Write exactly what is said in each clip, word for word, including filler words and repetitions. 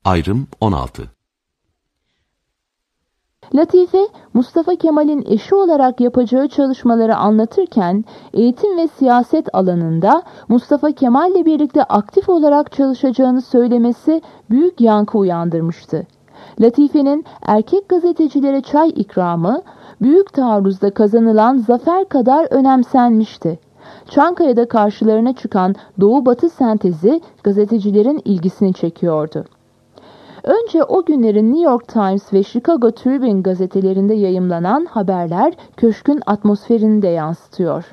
Ayrım on altı. Latife, Mustafa Kemal'in eşi olarak yapacağı çalışmaları anlatırken eğitim ve siyaset alanında Mustafa Kemal'le birlikte aktif olarak çalışacağını söylemesi büyük yankı uyandırmıştı. Latife'nin erkek gazetecilere çay ikramı, büyük taarruzda kazanılan zafer kadar önemsenmişti. Çankaya'da karşılarına çıkan Doğu-Batı sentezi gazetecilerin ilgisini çekiyordu. Önce o günlerin New York Times ve Chicago Tribune gazetelerinde yayımlanan haberler köşkün atmosferini de yansıtıyor.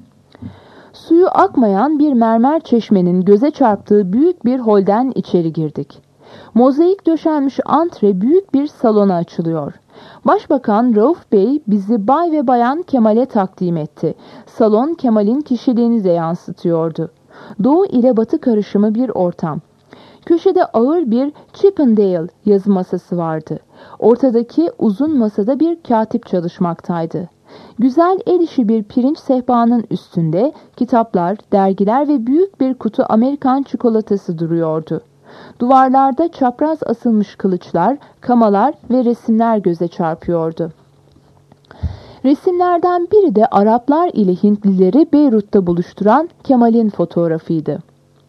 Suyu akmayan bir mermer çeşmenin göze çarptığı büyük bir holden içeri girdik. Mozaik döşenmiş antre büyük bir salona açılıyor. Başbakan Rauf Bey bizi Bay ve Bayan Kemal'e takdim etti. Salon Kemal'in kişiliğini de yansıtıyordu. Doğu ile Batı karışımı bir ortam. Köşede ağır bir Chippendale yazı masası vardı. Ortadaki uzun masada bir katip çalışmaktaydı. Güzel el işi bir pirinç sehpanın üstünde kitaplar, dergiler ve büyük bir kutu Amerikan çikolatası duruyordu. Duvarlarda çapraz asılmış kılıçlar, kamalar ve resimler göze çarpıyordu. Resimlerden biri de Araplar ile Hintlileri Beyrut'ta buluşturan Kemal'in fotoğrafıydı.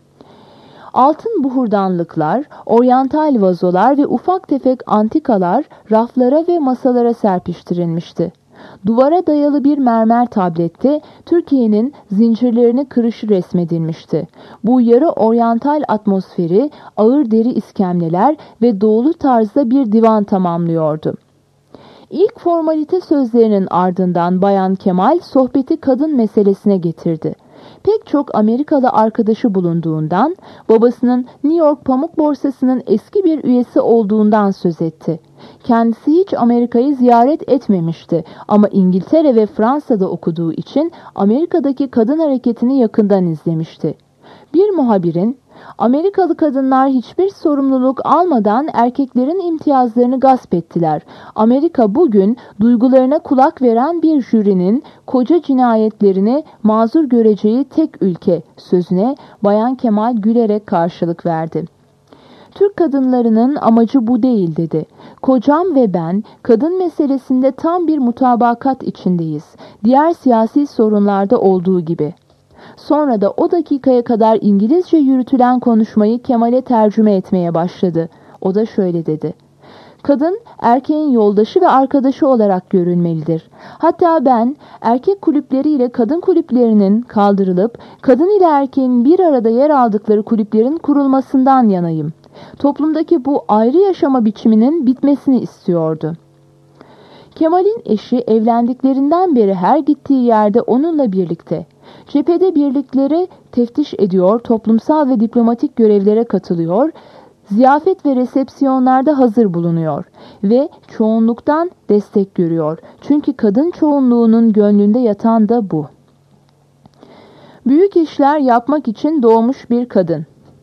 Altın buhurdanlıklar, oryantal vazolar ve ufak tefek antikalar raflara ve masalara serpiştirilmişti. Duvara dayalı bir mermer tablette Türkiye'nin zincirlerini kırışı resmedilmişti. Bu yarı oryantal atmosferi ağır deri iskemleler ve doğulu tarzda bir divan tamamlıyordu. İlk formalite sözlerinin ardından Bayan Kemal sohbeti kadın meselesine getirdi. Pek çok Amerikalı arkadaşı bulunduğundan, babasının New York Pamuk Borsası'nın eski bir üyesi olduğundan söz etti. Kendisi hiç Amerika'yı ziyaret etmemişti ama İngiltere ve Fransa'da okuduğu için Amerika'daki kadın hareketini yakından izlemişti. Bir muhabirin, Amerikalı kadınlar hiçbir sorumluluk almadan erkeklerin imtiyazlarını gasp ettiler. Amerika bugün duygularına kulak veren bir jürinin koca cinayetlerini mazur göreceği tek ülke sözüne Bayan Kemal gülerek karşılık verdi. Türk kadınlarının amacı bu değil dedi. Kocam ve ben kadın meselesinde tam bir mutabakat içindeyiz. Diğer siyasi sorunlarda olduğu gibi. Sonra da o dakikaya kadar İngilizce yürütülen konuşmayı Kemal'e tercüme etmeye başladı. O da şöyle dedi. Kadın erkeğin yoldaşı ve arkadaşı olarak görülmelidir. Hatta ben erkek kulüpleriyle kadın kulüplerinin kaldırılıp kadın ile erkeğin bir arada yer aldıkları kulüplerin kurulmasından yanayım. Toplumdaki bu ayrı yaşama biçiminin bitmesini istiyordu. Kemal'in eşi evlendiklerinden beri her gittiği yerde onunla birlikte. Cephede birlikleri teftiş ediyor, toplumsal ve diplomatik görevlere katılıyor, ziyafet ve resepsiyonlarda hazır bulunuyor ve çoğunluktan destek görüyor. Çünkü kadın çoğunluğunun gönlünde yatan da bu. Büyük işler yapmak için doğmuş bir kadın.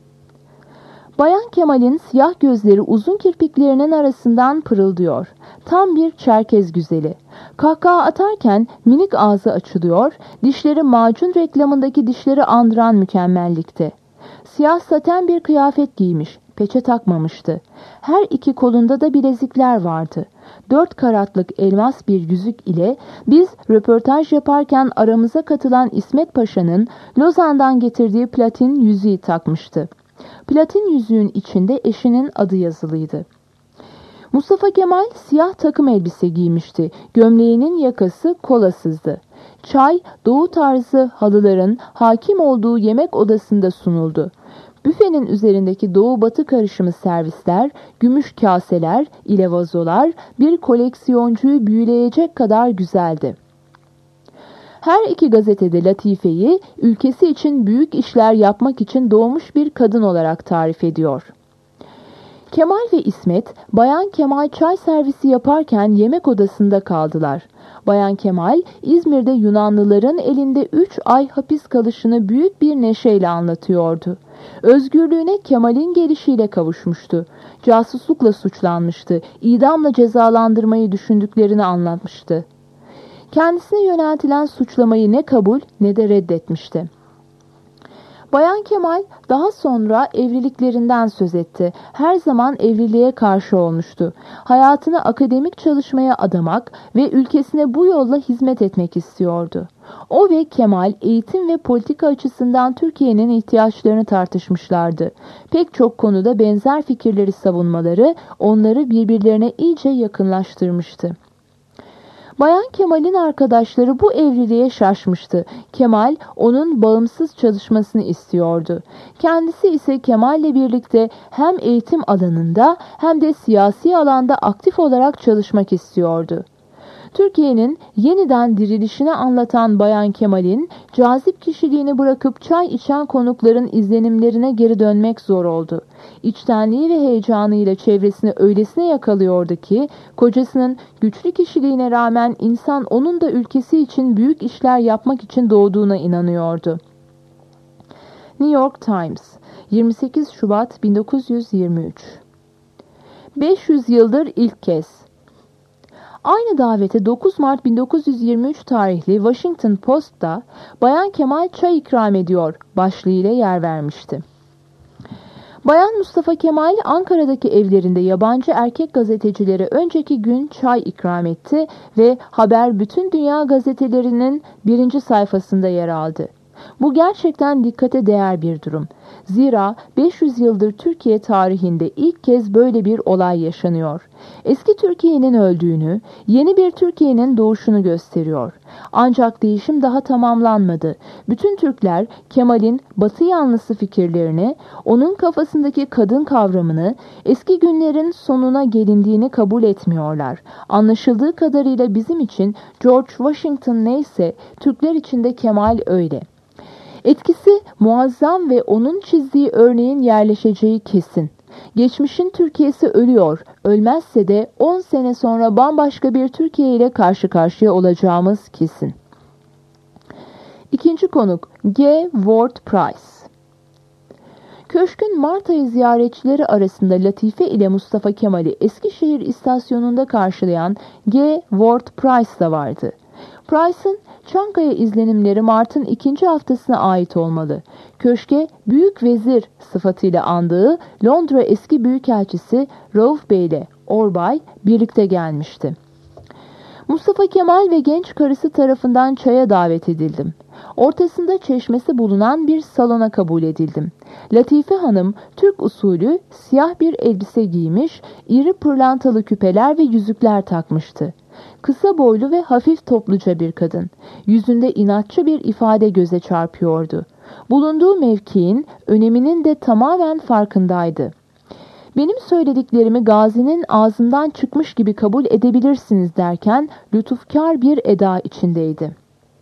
Bayan Kemal'in siyah gözleri uzun kirpiklerinin arasından pırıldıyor. Tam bir Çerkez güzeli. Kahkaha atarken minik ağzı açılıyor, dişleri macun reklamındaki dişleri andıran mükemmellikte. Siyah saten bir kıyafet giymiş, peçe takmamıştı. Her iki kolunda da bilezikler vardı. Dört karatlık elmas bir yüzük ile biz röportaj yaparken aramıza katılan İsmet Paşa'nın Lozan'dan getirdiği platin yüzüğü takmıştı. Platin yüzüğün içinde eşinin adı yazılıydı. Mustafa Kemal siyah takım elbise giymişti. Gömleğinin yakası kolasızdı. Çay, doğu tarzı halıların hakim olduğu yemek odasında sunuldu. Büfenin üzerindeki doğu-batı karışımı servisler, gümüş kaseler ile vazolar bir koleksiyoncuyu büyüleyecek kadar güzeldi. Her iki gazetede Latife'yi ülkesi için büyük işler yapmak için doğmuş bir kadın olarak tarif ediyor. Kemal ve İsmet, Bayan Kemal çay servisi yaparken yemek odasında kaldılar. Bayan Kemal, İzmir'de Yunanlıların elinde üç ay hapis kalışını büyük bir neşeyle anlatıyordu. Özgürlüğüne Kemal'in gelişiyle kavuşmuştu. Casuslukla suçlanmıştı. İdamla cezalandırmayı düşündüklerini anlatmıştı. Kendisine yöneltilen suçlamayı ne kabul ne de reddetmişti. Bayan Kemal daha sonra evliliklerinden söz etti. Her zaman evliliğe karşı olmuştu. Hayatını akademik çalışmaya adamak ve ülkesine bu yolla hizmet etmek istiyordu. O ve Kemal eğitim ve politika açısından Türkiye'nin ihtiyaçlarını tartışmışlardı. Pek çok konuda benzer fikirleri savunmaları onları birbirlerine iyice yakınlaştırmıştı. Bayan Kemal'in arkadaşları bu evliliğe şaşmıştı. Kemal onun bağımsız çalışmasını istiyordu. Kendisi ise Kemal'le birlikte hem eğitim alanında hem de siyasi alanda aktif olarak çalışmak istiyordu. Türkiye'nin yeniden dirilişini anlatan Bayan Kemal'in cazip kişiliğini bırakıp çay içen konukların izlenimlerine geri dönmek zor oldu. İçtenliği ve heyecanıyla çevresini öylesine yakalıyordu ki kocasının güçlü kişiliğine rağmen insan onun da ülkesi için büyük işler yapmak için doğduğuna inanıyordu. New York Times, yirmi sekiz Şubat bin dokuz yüz yirmi üç. beş yüz yıldır ilk kez. Aynı davete dokuz Mart bin dokuz yüz yirmi üç tarihli Washington Post'ta Bayan Kemal çay ikram ediyor başlığıyla yer vermişti. Bayan Mustafa Kemal Ankara'daki evlerinde yabancı erkek gazetecilere önceki gün çay ikram etti ve haber bütün dünya gazetelerinin birinci sayfasında yer aldı. Bu gerçekten dikkate değer bir durum. Zira beş yüz yıldır Türkiye tarihinde ilk kez böyle bir olay yaşanıyor. Eski Türkiye'nin öldüğünü, yeni bir Türkiye'nin doğuşunu gösteriyor. Ancak değişim daha tamamlanmadı. Bütün Türkler Kemal'in Batı yanlısı fikirlerini, onun kafasındaki kadın kavramını, eski günlerin sonuna gelindiğini kabul etmiyorlar. Anlaşıldığı kadarıyla bizim için George Washington neyse, Türkler için de Kemal öyle. Etkisi muazzam ve onun çizdiği örneğin yerleşeceği kesin. Geçmişin Türkiye'si ölüyor, ölmezse de on sene sonra bambaşka bir Türkiye ile karşı karşıya olacağımız kesin. İkinci konuk G. Ward Price. Köşkün Mart ayı ziyaretçileri arasında Latife ile Mustafa Kemal'i Eskişehir istasyonunda karşılayan G. Ward Price da vardı. Price'ın Çankaya izlenimleri Mart'ın ikinci haftasına ait olmalı. Köşke Büyük Vezir sıfatıyla andığı Londra eski büyükelçisi Rauf Bey ile Orbay birlikte gelmişti. Mustafa Kemal ve genç karısı tarafından çaya davet edildim. Ortasında çeşmesi bulunan bir salona kabul edildim. Latife Hanım Türk usulü siyah bir elbise giymiş, iri pırlantalı küpeler ve yüzükler takmıştı. Kısa boylu ve hafif topluca bir kadın. Yüzünde inatçı bir ifade göze çarpıyordu. Bulunduğu mevkiin öneminin de tamamen farkındaydı. Benim söylediklerimi Gazi'nin ağzından çıkmış gibi kabul edebilirsiniz derken lütufkar bir eda içindeydi.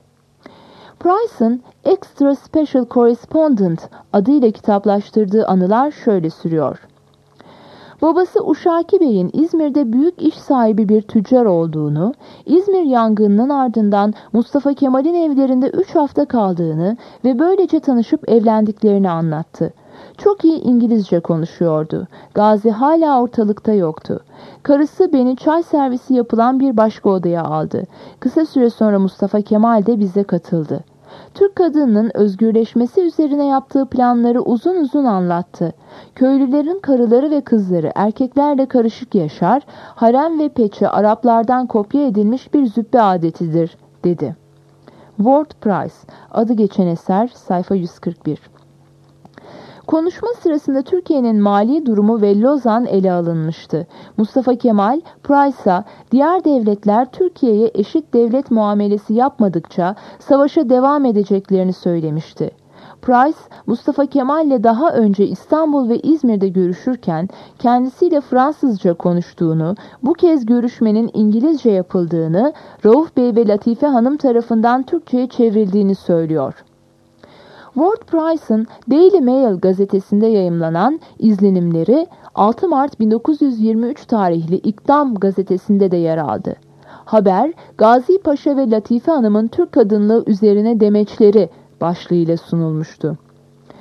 Price'ın Extra Special Correspondent adıyla kitaplaştırdığı anılar şöyle sürüyor. Babası Uşaki Bey'in İzmir'de büyük iş sahibi bir tüccar olduğunu, İzmir yangınının ardından Mustafa Kemal'in evlerinde üç hafta kaldığını ve böylece tanışıp evlendiklerini anlattı. Çok iyi İngilizce konuşuyordu. Gazi hala ortalıkta yoktu. Karısı beni çay servisi yapılan bir başka odaya aldı. Kısa süre sonra Mustafa Kemal de bize katıldı. Türk kadınının özgürleşmesi üzerine yaptığı planları uzun uzun anlattı. Köylülerin karıları ve kızları erkeklerle karışık yaşar, harem ve peçe Araplardan kopya edilmiş bir züppe adetidir, dedi. Ward Price, adı geçen eser, sayfa yüz kırk bir. Konuşma sırasında Türkiye'nin mali durumu ve Lozan ele alınmıştı. Mustafa Kemal, Price'a diğer devletler Türkiye'ye eşit devlet muamelesi yapmadıkça savaşa devam edeceklerini söylemişti. Price, Mustafa Kemal'le daha önce İstanbul ve İzmir'de görüşürken kendisiyle Fransızca konuştuğunu, bu kez görüşmenin İngilizce yapıldığını, Rauf Bey ve Latife Hanım tarafından Türkçe'ye çevrildiğini söylüyor. Ward Price'ın Daily Mail gazetesinde yayımlanan izlenimleri altı Mart bin dokuz yüz yirmi üç tarihli İkdam gazetesinde de yer aldı. Haber, Gazi Paşa ve Latife Hanım'ın Türk kadınlığı üzerine demeçleri başlığıyla sunulmuştu.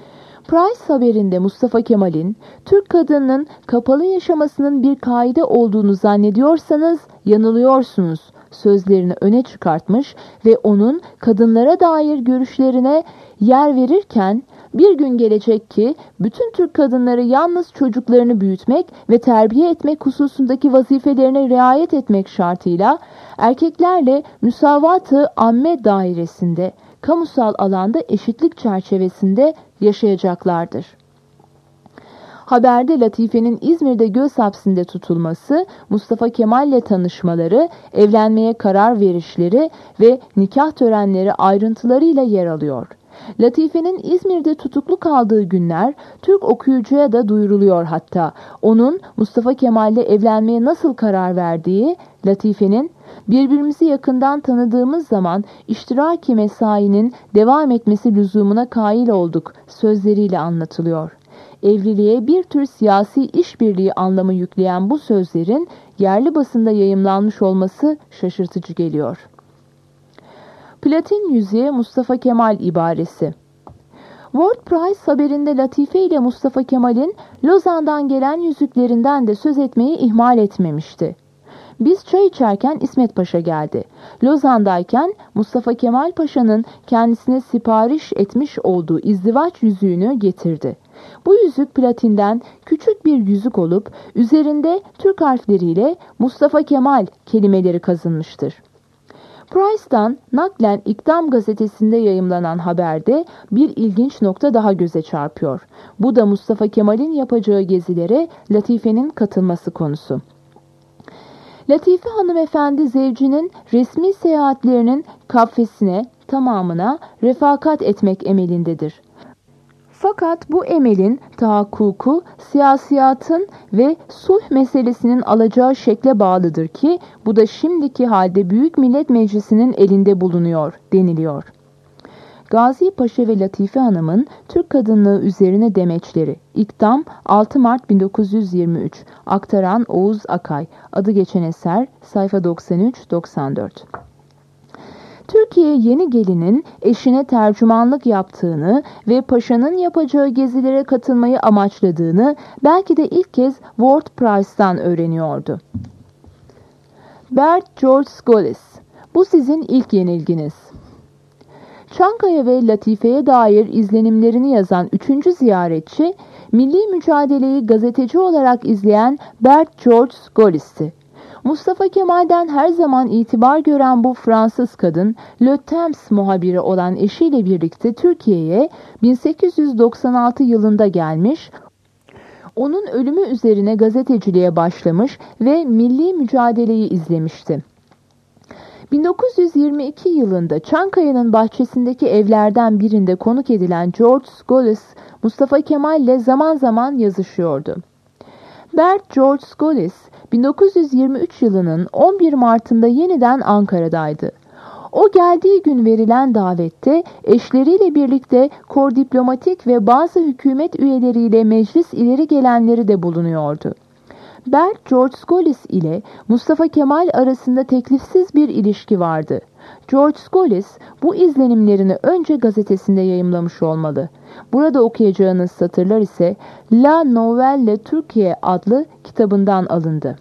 Price haberinde Mustafa Kemal'in Türk kadınının kapalı yaşamasının bir kaide olduğunu zannediyorsanız yanılıyorsunuz sözlerini öne çıkartmış ve onun kadınlara dair görüşlerine yer verirken bir gün gelecek ki bütün Türk kadınları yalnız çocuklarını büyütmek ve terbiye etmek hususundaki vazifelerine riayet etmek şartıyla erkeklerle müsavat-ı amme dairesinde, kamusal alanda eşitlik çerçevesinde yaşayacaklardır. Haberde Latife'nin İzmir'de göz hapsinde tutulması, Mustafa Kemal'le tanışmaları, evlenmeye karar verişleri ve nikah törenleri ayrıntılarıyla yer alıyor. Latife'nin İzmir'de tutuklu kaldığı günler Türk okuyucuya da duyuruluyor hatta. Onun Mustafa Kemal'le evlenmeye nasıl karar verdiği, Latife'nin birbirimizi yakından tanıdığımız zaman iştiraki mesainin devam etmesi lüzumuna kail olduk sözleriyle anlatılıyor. Evliliğe bir tür siyasi işbirliği anlamı yükleyen bu sözlerin yerli basında yayımlanmış olması şaşırtıcı geliyor. Platin yüzüğe Mustafa Kemal ibaresi. Ward Price haberinde Latife ile Mustafa Kemal'in Lozan'dan gelen yüzüklerinden de söz etmeyi ihmal etmemişti. Biz çay içerken İsmet Paşa geldi. Lozan'dayken Mustafa Kemal Paşa'nın kendisine sipariş etmiş olduğu izdivaç yüzüğünü getirdi. Bu yüzük platinden küçük bir yüzük olup üzerinde Türk harfleriyle Mustafa Kemal kelimeleri kazınmıştır. Price'dan naklen İktam gazetesinde yayımlanan haberde bir ilginç nokta daha göze çarpıyor. Bu da Mustafa Kemal'in yapacağı gezilere Latife'nin katılması konusu. Latife hanımefendi zevcinin resmi seyahatlerinin kafesine tamamına refakat etmek emelindedir. Fakat bu emelin tahakkuku siyasiyatın ve sulh meselesinin alacağı şekle bağlıdır ki bu da şimdiki halde Büyük Millet Meclisi'nin elinde bulunuyor deniliyor. Gazi Paşa ve Latife Hanım'ın Türk kadınlığı üzerine demeçleri. İktam altı Mart bin dokuz yüz yirmi üç. Aktaran Oğuz Akay. Adı geçen eser sayfa doksan üç doksan dört. Türkiye yeni gelinin eşine tercümanlık yaptığını ve paşanın yapacağı gezilere katılmayı amaçladığını belki de ilk kez Ward Price'tan öğreniyordu. Bert George Scholes. Bu sizin ilk yenilginiz. Çankaya ve Latife'ye dair izlenimlerini yazan üçüncü ziyaretçi, milli mücadeleyi gazeteci olarak izleyen Bert George Scholes'ti. Mustafa Kemal'den her zaman itibar gören bu Fransız kadın, Le Temps muhabiri olan eşiyle birlikte Türkiye'ye bin sekiz yüz doksan altı yılında gelmiş, onun ölümü üzerine gazeteciliğe başlamış ve milli mücadeleyi izlemişti. bin dokuz yüz yirmi iki yılında Çankaya'nın bahçesindeki evlerden birinde konuk edilen George Scholes, Mustafa Kemal ile zaman zaman yazışıyordu. Bert George Scholes, bin dokuz yüz yirmi üç yılının on bir Mart'ında yeniden Ankara'daydı. O geldiği gün verilen davette eşleriyle birlikte kor diplomatik ve bazı hükümet üyeleriyle meclis ileri gelenleri de bulunuyordu. Bert George Scholes ile Mustafa Kemal arasında teklifsiz bir ilişki vardı. George Scholes bu izlenimlerini önce gazetesinde yayımlamış olmalı. Burada okuyacağınız satırlar ise La Nouvelle Türkiye adlı kitabından alındı.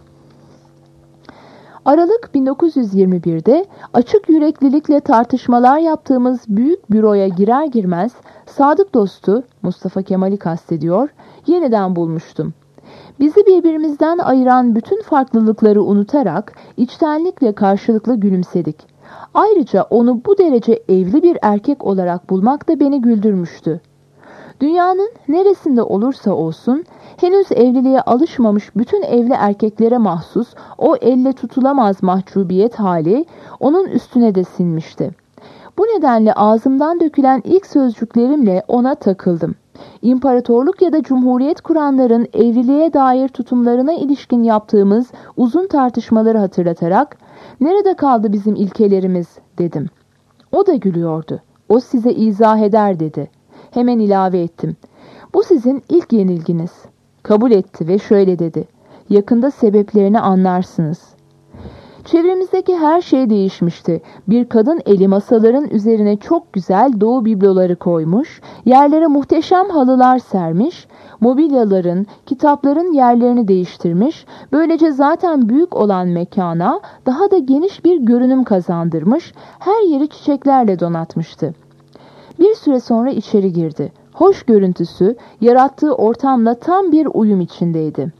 Aralık bin dokuz yüz yirmi bir'de açık yüreklilikle tartışmalar yaptığımız büyük büroya girer girmez sadık dostu Mustafa Kemal'i kastediyor, yeniden bulmuştum. Bizi birbirimizden ayıran bütün farklılıkları unutarak içtenlikle karşılıklı gülümsedik. Ayrıca onu bu derece evli bir erkek olarak bulmak da beni güldürmüştü. Dünyanın neresinde olursa olsun henüz evliliğe alışmamış bütün evli erkeklere mahsus o elle tutulamaz mahcubiyet hali onun üstüne de sinmişti. Bu nedenle ağzımdan dökülen ilk sözcüklerimle ona takıldım. İmparatorluk ya da cumhuriyet kuranların evliliğe dair tutumlarına ilişkin yaptığımız uzun tartışmaları hatırlatarak "Nerede kaldı bizim ilkelerimiz?" dedim. O da gülüyordu. "O size izah eder." dedi. Hemen ilave ettim. "Bu sizin ilk yenilginiz." Kabul etti ve şöyle dedi. "Yakında sebeplerini anlarsınız." Çevremizdeki her şey değişmişti. Bir kadın eli masaların üzerine çok güzel doğu bibloları koymuş, yerlere muhteşem halılar sermiş, mobilyaların, kitapların yerlerini değiştirmiş, böylece zaten büyük olan mekana daha da geniş bir görünüm kazandırmış, her yeri çiçeklerle donatmıştı. Bir süre sonra içeri girdi. Hoş görüntüsü, yarattığı ortamla tam bir uyum içindeydi.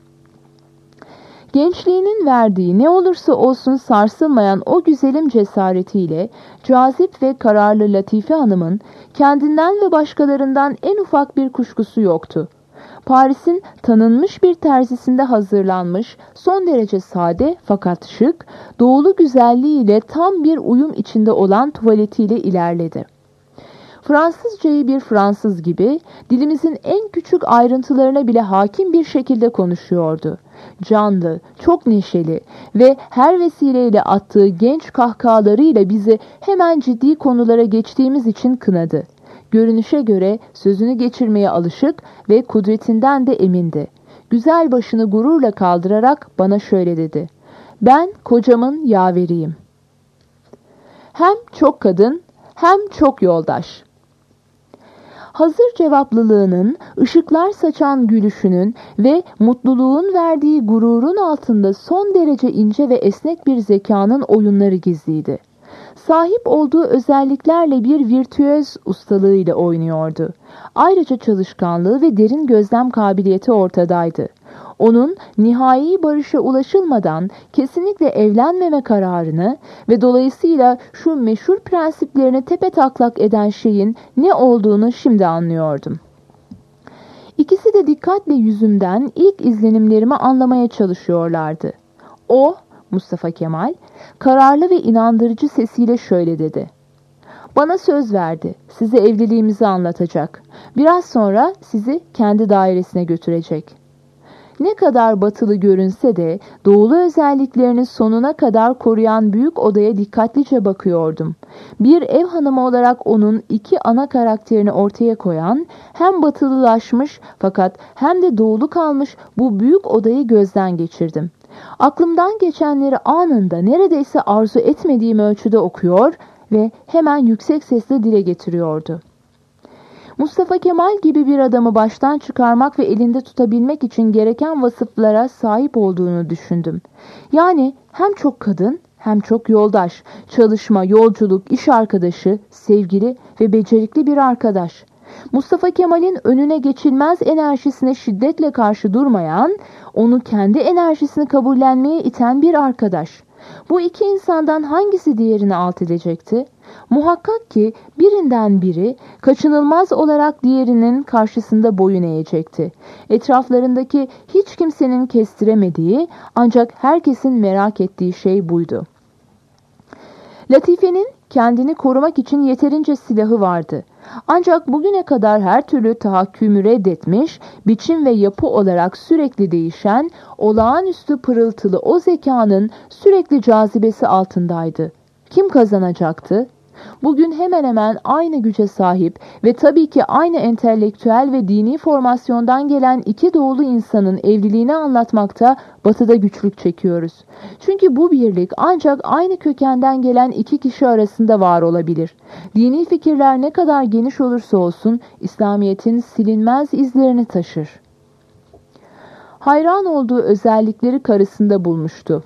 Gençliğinin verdiği ne olursa olsun sarsılmayan o güzelim cesaretiyle cazip ve kararlı Latife Hanım'ın kendinden ve başkalarından en ufak bir kuşkusu yoktu. Paris'in tanınmış bir terzisinde hazırlanmış, son derece sade fakat şık, doğulu güzelliğiyle tam bir uyum içinde olan tuvaletiyle ilerledi. Fransızcayı bir Fransız gibi, dilimizin en küçük ayrıntılarına bile hakim bir şekilde konuşuyordu. Canlı, çok neşeli ve her vesileyle attığı genç kahkahalarıyla bizi hemen ciddi konulara geçtiğimiz için kınadı. Görünüşe göre sözünü geçirmeye alışık ve kudretinden de emindi. Güzel başını gururla kaldırarak bana şöyle dedi: "Ben kocamın yaveriyim. Hem çok kadın hem çok yoldaş." Hazır cevaplılığının, ışıklar saçan gülüşünün ve mutluluğun verdiği gururun altında son derece ince ve esnek bir zekanın oyunları gizliydi. Sahip olduğu özelliklerle bir virtüöz ustalığıyla oynuyordu. Ayrıca çalışkanlığı ve derin gözlem kabiliyeti ortadaydı. Onun nihai barışa ulaşılmadan kesinlikle evlenmeme kararını ve dolayısıyla şu meşhur prensiplerini tepetaklak eden şeyin ne olduğunu şimdi anlıyordum. İkisi de dikkatle yüzümden ilk izlenimlerimi anlamaya çalışıyorlardı. O, Mustafa Kemal, kararlı ve inandırıcı sesiyle şöyle dedi: "Bana söz verdi. Size evliliğimizi anlatacak. Biraz sonra sizi kendi dairesine götürecek." Ne kadar batılı görünse de doğulu özelliklerini sonuna kadar koruyan büyük odaya dikkatlice bakıyordum. Bir ev hanımı olarak onun iki ana karakterini ortaya koyan, hem batılılaşmış fakat hem de doğulu kalmış bu büyük odayı gözden geçirdim. Aklımdan geçenleri anında neredeyse arzu etmediğim ölçüde okuyor ve hemen yüksek sesle dile getiriyordu. Mustafa Kemal gibi bir adamı baştan çıkarmak ve elinde tutabilmek için gereken vasıflara sahip olduğunu düşündüm. Yani hem çok kadın hem çok yoldaş, çalışma, yolculuk, iş arkadaşı, sevgili ve becerikli bir arkadaş. Mustafa Kemal'in önüne geçilmez enerjisine şiddetle karşı durmayan, onu kendi enerjisini kabullenmeye iten bir arkadaş. Bu iki insandan hangisi diğerini alt edecekti? Muhakkak ki birinden biri kaçınılmaz olarak diğerinin karşısında boyun eğecekti. Etraflarındaki hiç kimsenin kestiremediği ancak herkesin merak ettiği şey buydu. Latife'nin kendini korumak için yeterince silahı vardı. Ancak bugüne kadar her türlü tahakkümü reddetmiş, biçim ve yapı olarak sürekli değişen, olağanüstü pırıltılı o zekanın sürekli cazibesi altındaydı. Kim kazanacaktı? Bugün hemen hemen aynı güce sahip ve tabii ki aynı entelektüel ve dini formasyondan gelen iki doğulu insanın evliliğini anlatmakta Batı'da güçlük çekiyoruz. Çünkü bu birlik ancak aynı kökenden gelen iki kişi arasında var olabilir. Dini fikirler ne kadar geniş olursa olsun İslamiyet'in silinmez izlerini taşır. Hayran olduğu özellikleri karısında bulmuştu.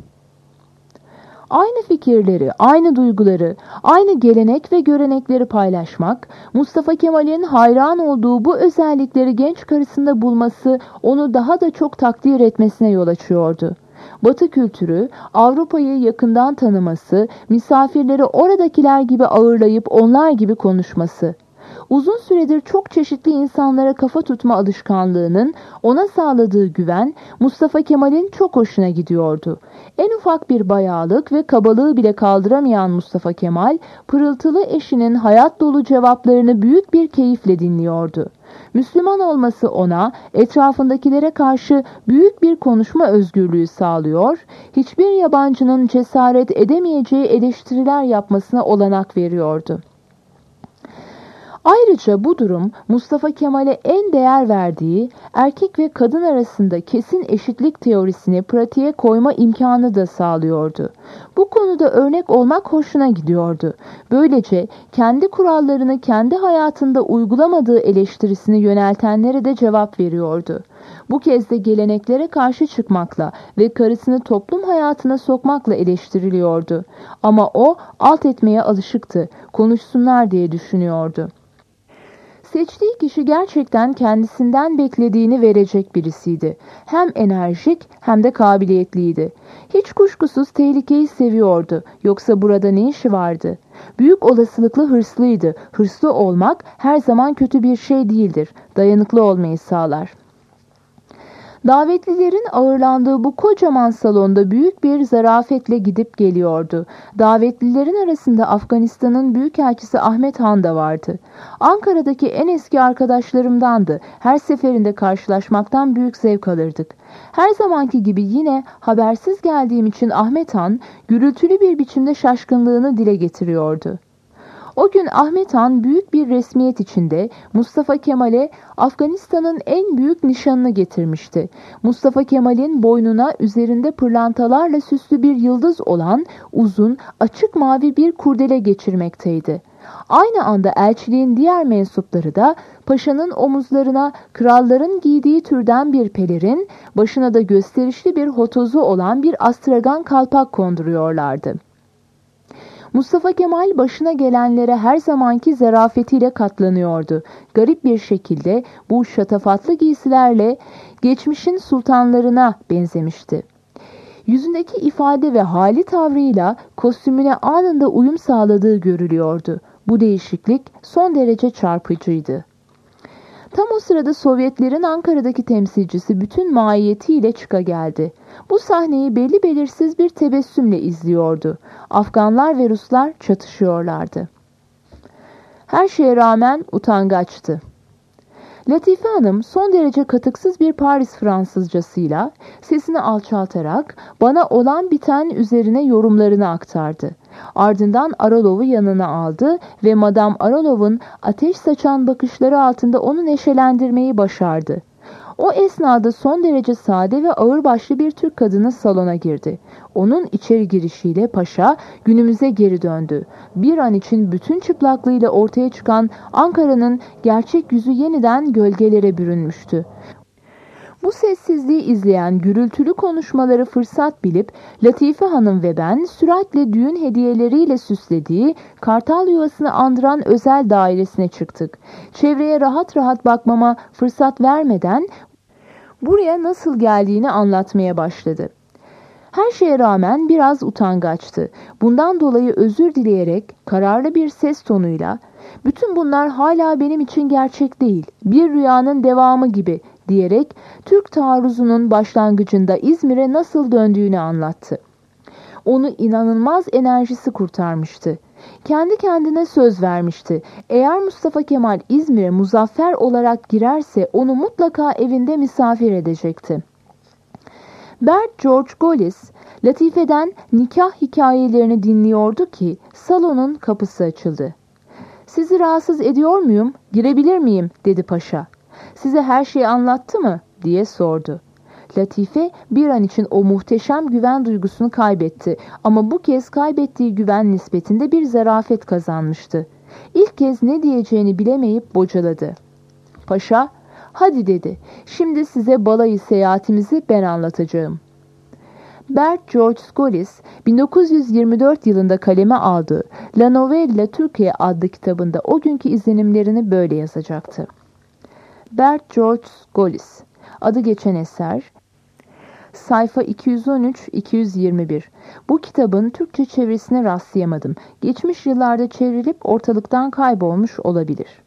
Aynı fikirleri, aynı duyguları, aynı gelenek ve görenekleri paylaşmak, Mustafa Kemal'in hayran olduğu bu özellikleri genç karısında bulması onu daha da çok takdir etmesine yol açıyordu. Batı kültürü, Avrupa'yı yakından tanıması, misafirleri oradakiler gibi ağırlayıp onlar gibi konuşması. Uzun süredir çok çeşitli insanlara kafa tutma alışkanlığının ona sağladığı güven Mustafa Kemal'in çok hoşuna gidiyordu. En ufak bir bayağılık ve kabalığı bile kaldıramayan Mustafa Kemal, pırıltılı eşinin hayat dolu cevaplarını büyük bir keyifle dinliyordu. Müslüman olması ona etrafındakilere karşı büyük bir konuşma özgürlüğü sağlıyor, hiçbir yabancının cesaret edemeyeceği eleştiriler yapmasına olanak veriyordu. Ayrıca bu durum Mustafa Kemal'e en değer verdiği erkek ve kadın arasında kesin eşitlik teorisini pratiğe koyma imkanı da sağlıyordu. Bu konuda örnek olmak hoşuna gidiyordu. Böylece kendi kurallarını kendi hayatında uygulamadığı eleştirisini yöneltenlere de cevap veriyordu. Bu kez de geleneklere karşı çıkmakla ve karısını toplum hayatına sokmakla eleştiriliyordu. Ama o alt etmeye alışıktı, konuşsunlar diye düşünüyordu. Seçtiği kişi gerçekten kendisinden beklediğini verecek birisiydi. Hem enerjik hem de kabiliyetliydi. Hiç kuşkusuz tehlikeyi seviyordu. Yoksa burada ne işi vardı? Büyük olasılıkla hırslıydı. Hırslı olmak her zaman kötü bir şey değildir. Dayanıklı olmayı sağlar. Davetlilerin ağırlandığı bu kocaman salonda büyük bir zarafetle gidip geliyordu. Davetlilerin arasında Afganistan'ın büyükelçisi Ahmet Han da vardı. Ankara'daki en eski arkadaşlarımdandı. Her seferinde karşılaşmaktan büyük zevk alırdık. Her zamanki gibi yine habersiz geldiğim için Ahmet Han gürültülü bir biçimde şaşkınlığını dile getiriyordu. O gün Ahmet Han büyük bir resmiyet içinde Mustafa Kemal'e Afganistan'ın en büyük nişanını getirmişti. Mustafa Kemal'in boynuna üzerinde pırlantalarla süslü bir yıldız olan uzun, açık mavi bir kurdele geçirmekteydi. Aynı anda elçiliğin diğer mensupları da paşanın omuzlarına kralların giydiği türden bir pelerin, başına da gösterişli bir hotozu olan bir astragan kalpak konduruyorlardı. Mustafa Kemal başına gelenlere her zamanki zarafetiyle katlanıyordu. Garip bir şekilde bu şatafatlı giysilerle geçmişin sultanlarına benzemişti. Yüzündeki ifade ve hali tavrıyla kostümüne anında uyum sağladığı görülüyordu. Bu değişiklik son derece çarpıcıydı. Tam o sırada Sovyetlerin Ankara'daki temsilcisi bütün mahiyetiyle çıka geldi. Bu sahneyi belli belirsiz bir tebessümle izliyordu. Afganlar ve Ruslar çatışıyorlardı. Her şeye rağmen utangaçtı. Latife Hanım son derece katıksız bir Paris Fransızcasıyla sesini alçaltarak bana olan biten üzerine yorumlarını aktardı. Ardından Aralov'u yanına aldı ve Madame Aralov'un ateş saçan bakışları altında onu neşelendirmeyi başardı. O esnada son derece sade ve ağırbaşlı bir Türk kadını salona girdi. Onun içeri girişiyle paşa günümüze geri döndü. Bir an için bütün çıplaklığıyla ortaya çıkan Ankara'nın gerçek yüzü yeniden gölgelere bürünmüştü. Bu sessizliği izleyen gürültülü konuşmaları fırsat bilip Latife Hanım ve ben süratle düğün hediyeleriyle süslediği kartal yuvasını andıran özel dairesine çıktık. Çevreye rahat rahat bakmama fırsat vermeden buraya nasıl geldiğini anlatmaya başladı. Her şeye rağmen biraz utangaçtı. Bundan dolayı özür dileyerek kararlı bir ses tonuyla "Bütün bunlar hala benim için gerçek değil, bir rüyanın devamı gibi" diyerek Türk taarruzunun başlangıcında İzmir'e nasıl döndüğünü anlattı. Onu inanılmaz enerjisi kurtarmıştı. Kendi kendine söz vermişti. Eğer Mustafa Kemal İzmir'e muzaffer olarak girerse onu mutlaka evinde misafir edecekti. Bert George Gollis, Latife'den nikah hikayelerini dinliyordu ki salonun kapısı açıldı. "Sizi rahatsız ediyor muyum? Girebilir miyim?" dedi paşa. "Size her şeyi anlattı mı?" diye sordu. Latife bir an için o muhteşem güven duygusunu kaybetti ama bu kez kaybettiği güven nispetinde bir zarafet kazanmıştı. İlk kez ne diyeceğini bilemeyip bocaladı. Paşa, "Hadi" dedi. "Şimdi size balayı seyahatimizi ben anlatacağım." Bert George Gollis, bin dokuz yüz yirmi dört yılında kaleme aldığı La Novella Türkiye adlı kitabında o günkü izlenimlerini böyle yazacaktı. Bert George Gollis, adı geçen eser, sayfa iki yüz on üç iki yüz yirmi bir. Bu kitabın Türkçe çevirisine rastlayamadım. Geçmiş yıllarda çevrilip ortalıktan kaybolmuş olabilir.